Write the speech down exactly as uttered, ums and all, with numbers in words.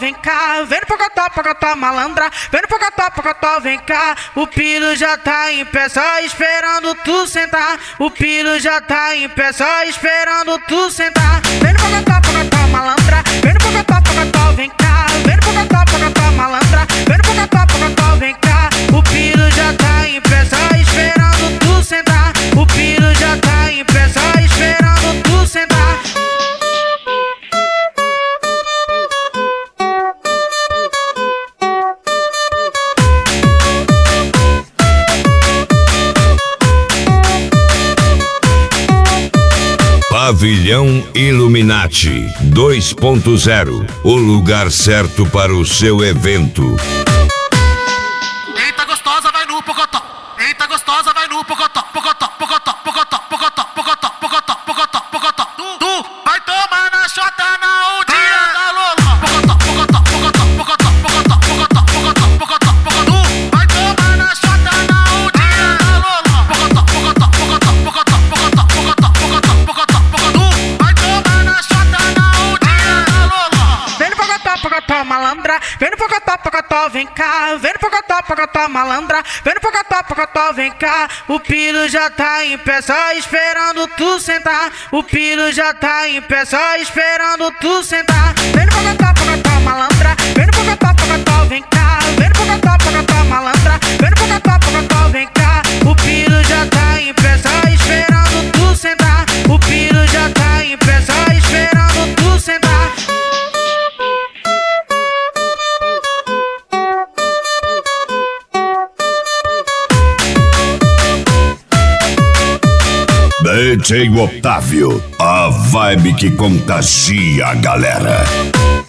vem cá. Vem no pocotó, pocotó, malandra. Vem no pocotó, pocotó, vem cá. O piro já tá em pé, só esperando tu sentar. O piro já tá em pé, só esperando tu sentar. Vem no pocotó, pocotó, malandra. Vem no pocotó, pocotó, vem cá. Vem no pocotó, pocotó, malandra. Vem no pocotó, pocotó, vem cá. O piro já tá em pé, só esperando tu sentar. O piro já tá em pé, só esperando tu sentar. Pavilhão Illuminati dois ponto zero, o lugar certo para o seu evento. Eita gostosa, vai no pocotó. Eita gostosa, vai no pocotó. Pocotó, pocotó, pocotó, pocotó, pocotó, pocotó, pocotó, pocotó. Tu, tu vai tomar na chota na o dia da Lola. Pocotó, pocotó, pocotó, pocotó, pocotó, pocotó, pocotó, pocotó, pocotó. Tu vai tomar na chota na o dia da Lola. Pocotó, pocotó, pocotó, pocotó, pocotó, pocotó, pocotó, pocotó, pocotó. Tu vai tomar na chota na o dia da Lola. Vem no pocotó, pocotó, malandra. Vem no pocotó, pocotó, vem cá. Vem no pocotó, pocotó, malandra. Vem no pocotó, pocotó, vem cá. O piro já tá em pé, só esperando tu sentar. O piro já tá em pé, só esperando tu sentar. Vem no pocotó, pocotó, malandra. Vem no pocotó, pocotó, vem cá. Vem no pocotó, pocotó, malandra. Vem no pocotó, pocotó, vem cá. O piro já tá em pé, só esperando tu sentar. O piro já tá em pé, só esperando tu sentar. D J Otávio, a vibe que contagia a galera.